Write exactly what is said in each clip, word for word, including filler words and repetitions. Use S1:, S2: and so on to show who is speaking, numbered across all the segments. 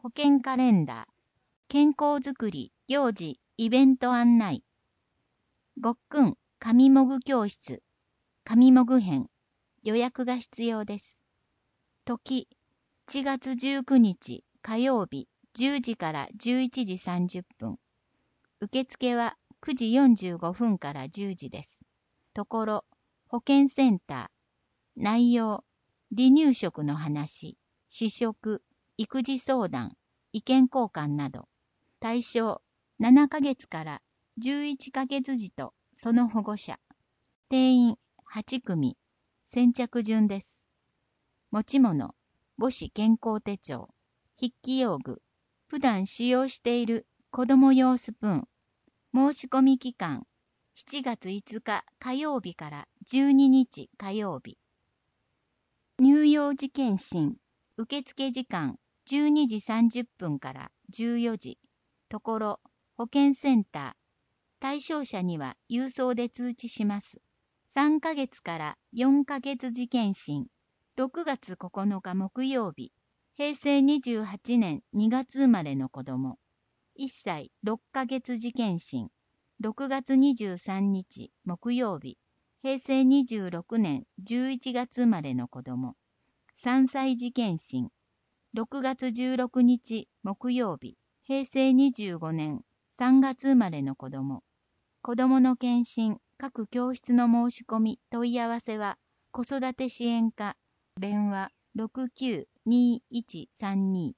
S1: 保険カレンダー、健康づくり、行事、イベント案内。ごっくん、上もぐ教室、上もぐ編、予約が必要です。時、いちがつじゅうくにち火曜日じゅうじからじゅういちじさんじゅっぷん。受付はくじよんじゅうごふんからじゅうじです。ところ、保健センター。内容、離乳食の話、試食、育児相談、意見交換など。対象、ななかげつからじゅういっかげつ児とその保護者。定員はちくみ。先着順です。持ち物、母子健康手帳、筆記用具、普段使用している子供用スプーン。申し込み期間、しちがついつか火曜日からじゅうににち火曜日。乳幼児検診、受付時間じゅうにじさんじゅっぷんからじゅうよじ。ところ、保健センター。対象者には郵送で通知します。さんかげつからよんかげつ児検診。ろくがつここのか木曜日。へいせいにじゅうはちねんにがつ生まれの子供。いっさいろっかげつ児検診。ろくがつにじゅうさんにち木曜日。へいせいにじゅうろくねんじゅういちがつ生まれの子供。さんさい児検診。ろくがつじゅうろくにち木曜日。へいせいにじゅうごねんさんがつ生まれの子供。子供の検診、各教室の申し込み、問い合わせは、子育て支援課、電話 ろくきゅうにいちさんに。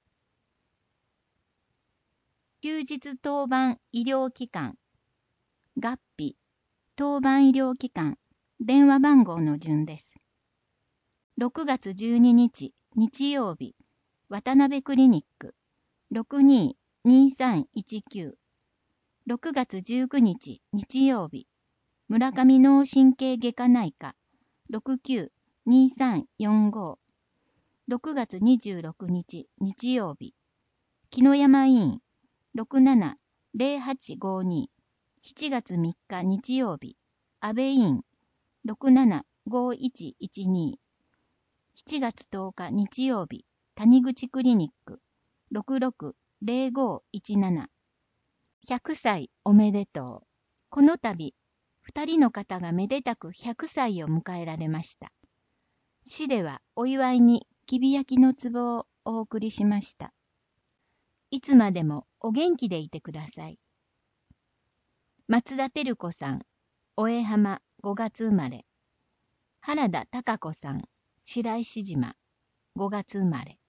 S1: 休日当番医療機関。合併、当番医療機関、電話番号の順です。ろくがつじゅうににち、日曜日、渡辺クリニック、ろくにーにーさんいちきゅう。ろくがつじゅうくにち、日曜日、村上脳神経外科内科、ろくきゅうにーさんよんご。ろくがつにじゅうろくにち、日曜日、木野山医院、ろくななーぜろはちごに。しちがつみっか日曜日、安倍院、ろくななーごいちいちに。しちがつとおか日曜日、谷口クリニック、ろくろくーぜろごいちなな。ひゃくさいおめでとう。この度、二人の方がめでたくひゃくさいを迎えられました。市ではお祝いにきび焼きの壺をお送りしました。いつまでもお元気でいてください。松田照子さん、大江浜ごがつ生まれ。原田孝子さん、白石島ごがつ生まれ。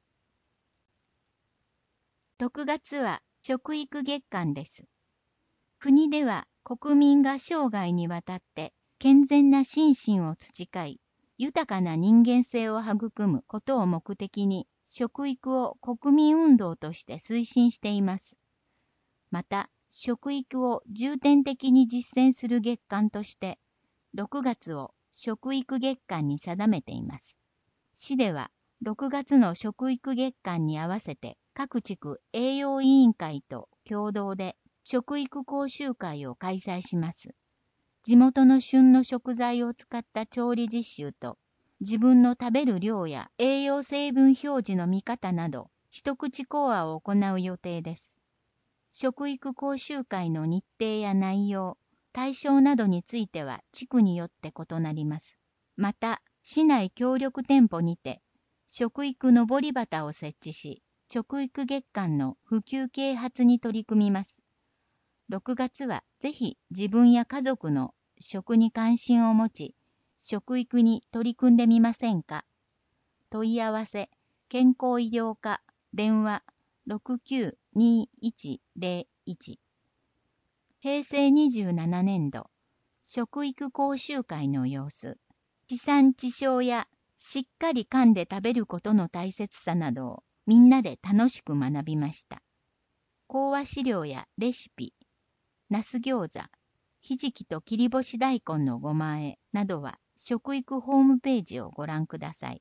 S1: ろくがつは食育月間です。国では国民が生涯にわたって健全な心身を培い、豊かな人間性を育むことを目的に、食育を国民運動として推進しています。また、食育を重点的に実践する月間として、ろくがつを食育月間に定めています。市では、ろくがつの食育月間に合わせて、各地区栄養委員会と共同で食育講習会を開催します。地元の旬の食材を使った調理実習と、自分の食べる量や栄養成分表示の見方など、一口講話を行う予定です。食育講習会の日程や内容、対象などについては地区によって異なります。また、市内協力店舗にて、食育のぼり旗を設置し、食育月間の普及啓発に取り組みます。ろくがつはぜひ自分や家族の食に関心を持ち、食育に取り組んでみませんか。問い合わせ、健康医療課、電話 ろくきゅうにいちぜろいち。へいせいにじゅうななねんど、食育講習会の様子、地産地消やしっかり噛んで食べることの大切さなどをみんなで楽しく学びました。講話資料やレシピ、ナス餃子、ひじきと切り干し大根のごま和えなどは食育ホームページをご覧ください。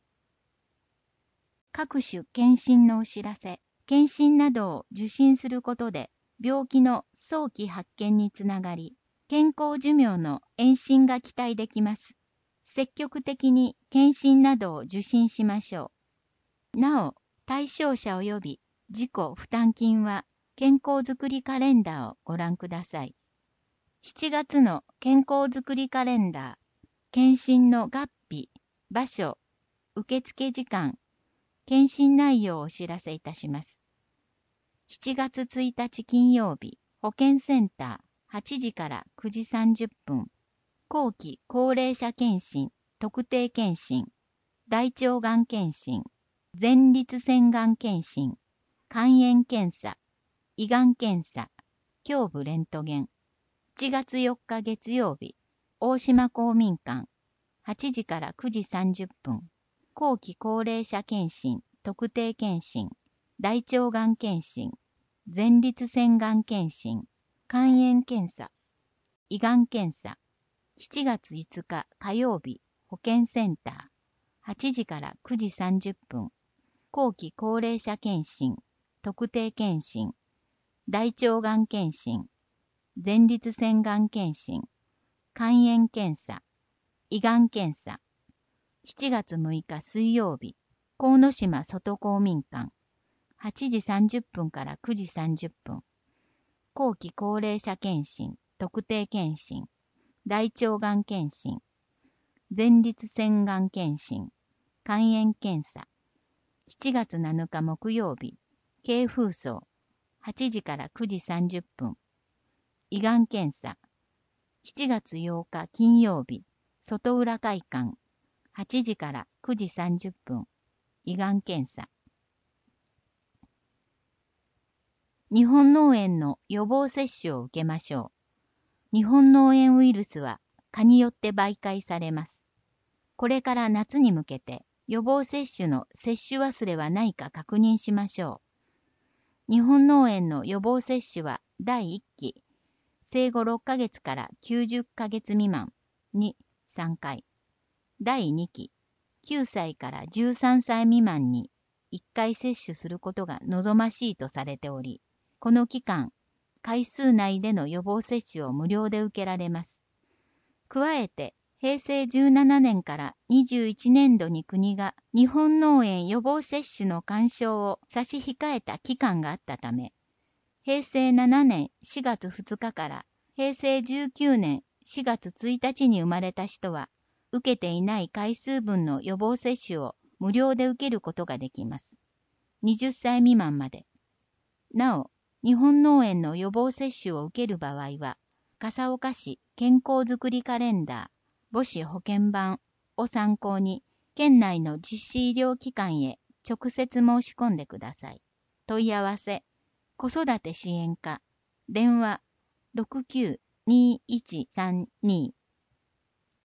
S1: 各種検診のお知らせ、検診などを受診することで病気の早期発見につながり、健康寿命の延伸が期待できます。積極的に検診などを受診しましょう。なお、対象者及び自己負担金は健康づくりカレンダーをご覧ください。しちがつの健康づくりカレンダー、検診の月日、場所、受付時間、検診内容をお知らせいたします。しちがつついたち金曜日、保健センターはちじからくじさんじゅっぷん、後期高齢者検診、特定検診、大腸がん検診、前立腺がん検診、肝炎検査、胃がん検査、胸部レントゲン。しちがつよっか月曜日、大島公民館、はちじからくじさんじゅっぷん、後期高齢者検診、特定検診、大腸がん検診、前立腺がん検診、肝炎検査、胃がん検査。しちがついつか火曜日、保健センター、はちじからくじさんじゅっぷん、後期高齢者検診、特定検診、大腸がん検診、前立腺がん検診、肝炎検査、胃がん検査。しちがつむいか水曜日、鴻島外公民館、はちじさんじゅっぷんからくじさんじゅっぷん、後期高齢者検診、特定検診、大腸がん検診、前立腺がん検診、肝炎検査。しちがつなのか木曜日、京風荘、はちじからくじさんじゅっぷん、胃がん検査。しちがつようか金曜日、外浦会館、はちじからくじさんじゅっぷん、胃がん検査。日本脳炎の予防接種を受けましょう。日本脳炎ウイルスは蚊によって媒介されます。これから夏に向けて予防接種の接種忘れはないか確認しましょう。日本脳炎の予防接種はだいいっき、生後ろっかげつからきゅうじゅっかげつ未満にさんかい。だいにき、きゅうさいからじゅうさんさい未満にいっかい接種することが望ましいとされており、この期間、回数内での予防接種を無料で受けられます。加えて、へいせいじゅうななねんからにじゅういちねんどに国が日本脳炎予防接種の勧奨を差し控えた期間があったため、へいせいななねんしがつふつかからへいせいじゅうきゅうねんしがつついたちに生まれた人は、受けていない回数分の予防接種を無料で受けることができます。はたち未満まで。なお、日本脳炎の予防接種を受ける場合は、笠岡市健康づくりカレンダー、母子保健版を参考に、県内の実施医療機関へ直接申し込んでください。問い合わせ、子育て支援課、電話ろくきゅうにいちさんに